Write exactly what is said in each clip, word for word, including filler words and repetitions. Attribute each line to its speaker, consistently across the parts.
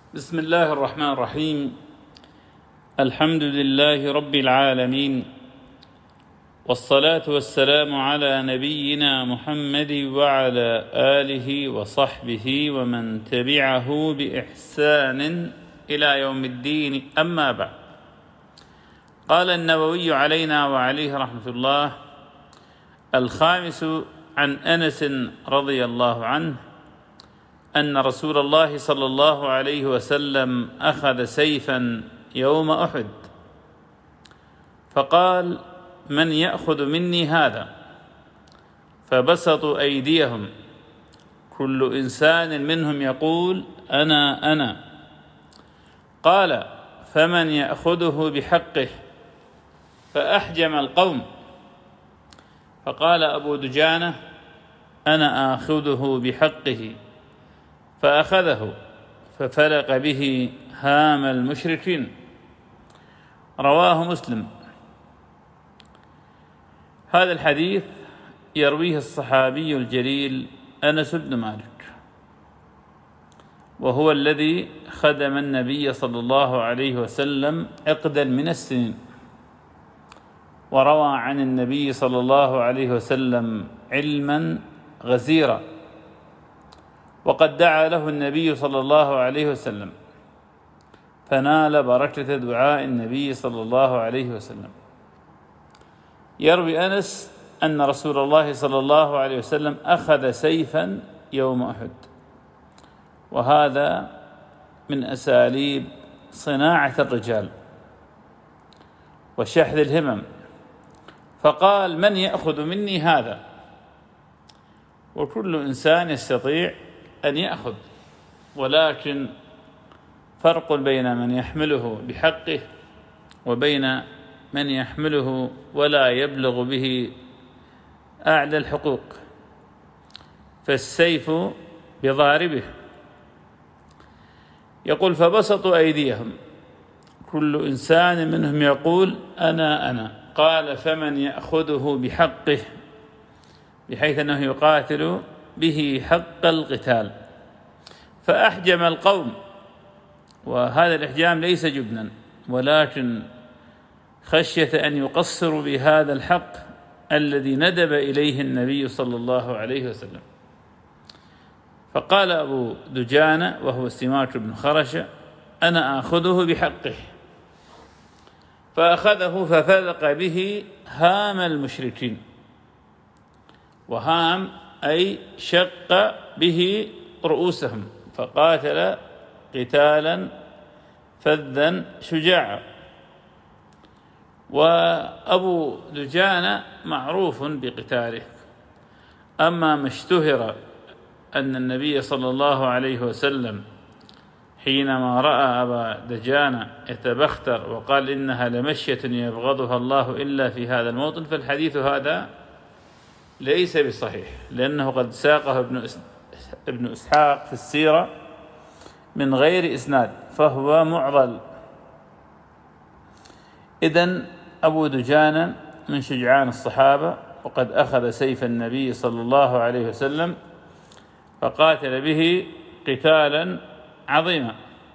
Speaker 1: بسم الله الرحمن الرحيم. الحمد لله رب العالمين، والصلاة والسلام على نبينا محمد وعلى آله وصحبه ومن تبعه بإحسان إلى يوم الدين. أما بعد، قال النووي علينا وعليه رحمة الله: الخامس عن أنس رضي الله عنه أن رسول الله صلى الله عليه وسلم أخذ سيفا يوم أحد فقال: من يأخذ مني هذا؟ فبسطوا أيديهم، كل إنسان منهم يقول: أنا أنا. قال: فمن يأخذه بحقه؟ فأحجم القوم، فقال أبو دجانة: أنا آخذه بحقه. فأخذه ففلق به هام المشركين. رواه مسلم. هذا الحديث يرويه الصحابي الجليل أنس بن مالك، وهو الذي خدم النبي صلى الله عليه وسلم عقدا من السنين، وروى عن النبي صلى الله عليه وسلم علما غزيرا، وقد دعا له النبي صلى الله عليه وسلم فنال بركة دعاء النبي صلى الله عليه وسلم. يروي أنس أن رسول الله صلى الله عليه وسلم أخذ سيفا يوم أحد، وهذا من أساليب صناعة الرجال وشحذ الهمم، فقال: من يأخذ مني هذا؟ وكل إنسان يستطيع أن يأخذ، ولكن فرق بين من يحمله بحقه وبين من يحمله ولا يبلغ به أعلى الحقوق، فالسيف بضاربه. يقول: فبسطوا أيديهم، كل إنسان منهم يقول: أنا أنا. قال: فمن يأخذه بحقه، بحيث أنه يقاتل به حق القتال. فأحجم القوم، وهذا الإحجام ليس جبنا، ولكن خشية أن يقصروا بهذا الحق الذي ندب إليه النبي صلى الله عليه وسلم. فقال أبو دجانة وهو سماك بن خرشة: أنا آخذه بحقه. فأخذه ففلق به هام المشركين، وهام أي شق به رؤوسهم، فقاتل قتالا فذا شجاعا. وأبو دجانة معروف بقتاله، أما ما اشتهر أن النبي صلى الله عليه وسلم حينما رأى أبا دجانة يتبختر وقال: إنها لمشية يبغضها الله إلا في هذا الموطن، فالحديث هذا ليس بصحيح، لأنه قد ساقه ابن ابن إسحاق في السيرة من غير إسناد، فهو معضل. إذن أبو دجانة من شجعان الصحابة، وقد أخذ سيف النبي صلى الله عليه وسلم فقاتل به قتالا عظيما.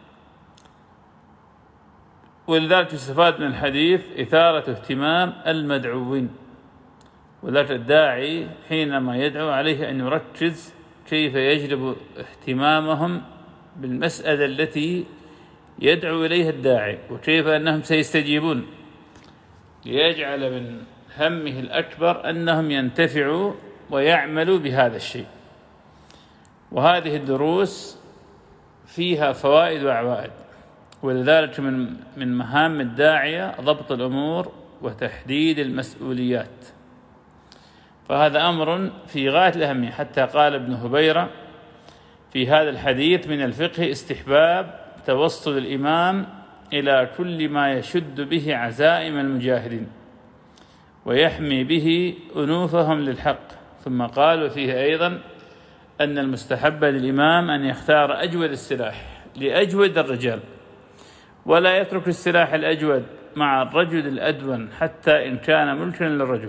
Speaker 1: ولذلك يستفاد من الحديث إثارة اهتمام المدعوين، وذلك الداعي حينما يدعو عليه أن يركز كيف يجلب اهتمامهم بالمسألة التي يدعو إليها الداعي، وكيف أنهم سيستجيبون، ليجعل من همه الأكبر أنهم ينتفعوا ويعملوا بهذا الشيء. وهذه الدروس فيها فوائد وعوائد، ولذلك من من مهام الداعية ضبط الأمور وتحديد المسؤوليات، فهذا أمر في غاية الأهمية. حتى قال ابن هبيرة في هذا الحديث: من الفقه استحباب توصل الإمام إلى كل ما يشد به عزائم المجاهدين ويحمي به أنوفهم للحق. ثم قال: وفيه أيضا أن المستحب للإمام أن يختار أجود السلاح لأجود الرجال، ولا يترك السلاح الأجود مع الرجل الأدون حتى إن كان ملكا للرجل.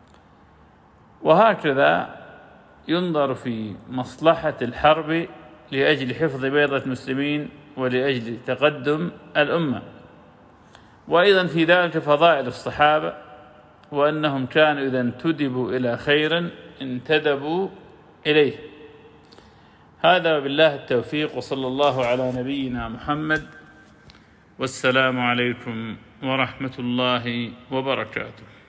Speaker 1: وهكذا ينظر في مصلحة الحرب لأجل حفظ بيضة المسلمين ولأجل تقدم الأمة. وأيضا في ذلك فضائل الصحابة، وأنهم كانوا إذا انتدبوا إلى خير انتدبوا إليه. هذا بالله التوفيق، وصلى الله على نبينا محمد، والسلام عليكم ورحمة الله وبركاته.